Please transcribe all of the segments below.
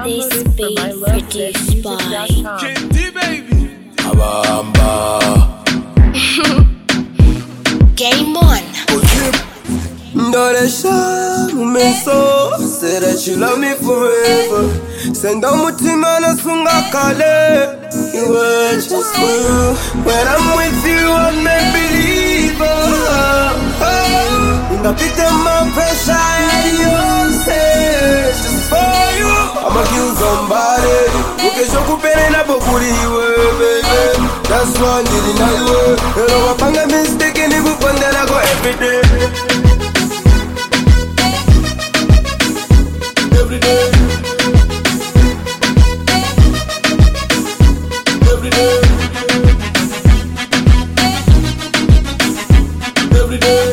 This beat produced by KD baby. Abamba. Game On. Ndoresha mumenso, say that you love me forever. Senda mutima na sunga kale. You were just real. When I'm with you, I'm a believer. Ngapita my pressure at your stage. Just for you, I'ma kill somebody. Ukesho kupere na bokuriwe, baby. That's why I did it not work. Pero wapanga mistake ni kupondela go everyday. Every day, every day, every day,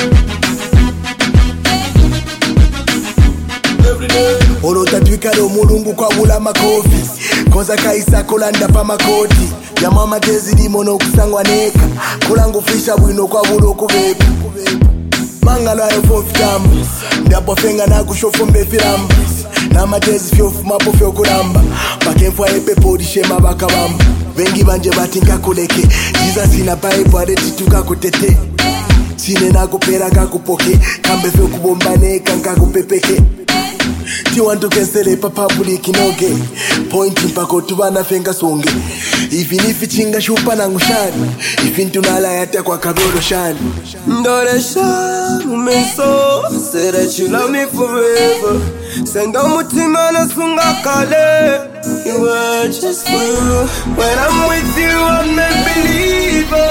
every day. Olotatwika lo mulungu kwa bula makofi koza kaisa kolanda pa makoti ya mama tezi limono kusangwa neka kulangu fisha bwino kwa bulo kubepa mangalo ayo fofitambu ndapo fenga na kushofo mbefirambu na matezi fyofu mapo fyo kulamba bakemfwa epepo dishema bakabamba vengi banje batinga kuleke jiza sina paipo adeti tuka kutete sine na kupera kakupoke kambe fyo kubombane kanka kupepeke ti wantu kensele pa public noge point mpako tubana fenga songe even if chinga shupa na ngushani if tunala yata kwa kabolo shani Ndoresha mumenso, say that you love me forever. Senda mutima na sunga kale. You were just real. When I'm with you, I'm a believer.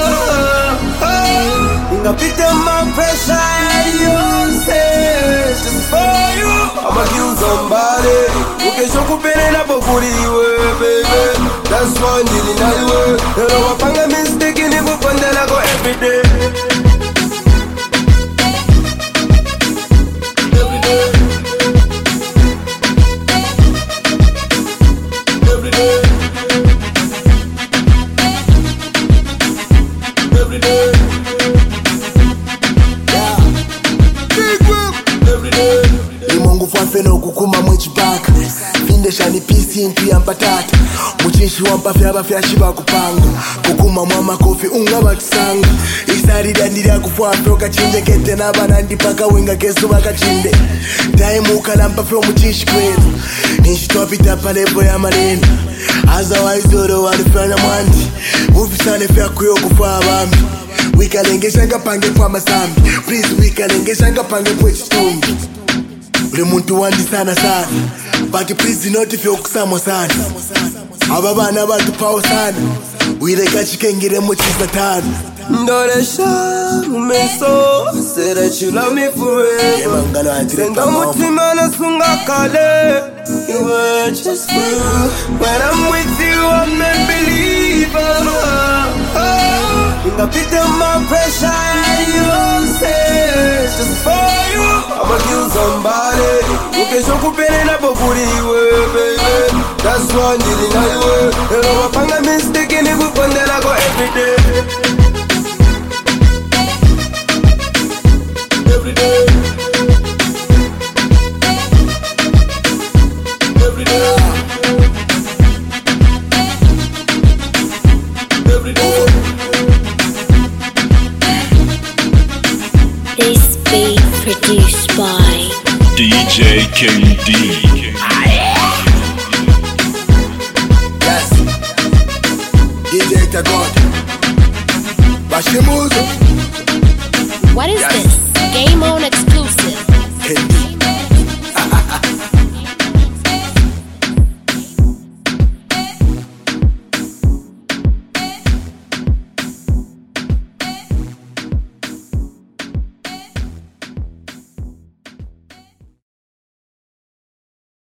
Ngapita my pressure at your stage. Just for you, I'ma kill somebody. Ukesho kupere na bokuriwe, baby. That's why I did it not work. Pero wapanga mistake ni kupondela go everyday. Feno kukuma mwechipaka Finde shani pisi intu ya mpatata Muchishi wampa fyaba fyashiba kupanga Kukuma mwama kofi unga bakisanga Isari dandiria kufuafyo kachinje kete na banandi paka wenga kesu bakachinde Time ukalampa fyo muchishi kwetu Nishitwa pita palepo ya marenda Otherwise oro walifanya mwandi Ufisane fya kuyo kufa abambi Wikalengesha ngapange kwa masambi Please wikalengesha ngapange kwa chitumbi ule muntu wandi sana sana but please not fyo kusamo sana aba bana batupawo sana wireka chikengere mu chisatana Ndoresha mumenso, say that you love me forever. Senda mutima na sunga kale. You were just real. When I'm with you, I'm a believer. Ngapita my pressure at your stage. Just for you, I'ma kill somebody. Ukesho kupere na bokuriwe, baby. That's why I did it not work. Pero wapanga mistake ni kupondela go everyday. Every day, every day, every day. This beat produced by DJ KD. yes DJ Tagod Bashimuzo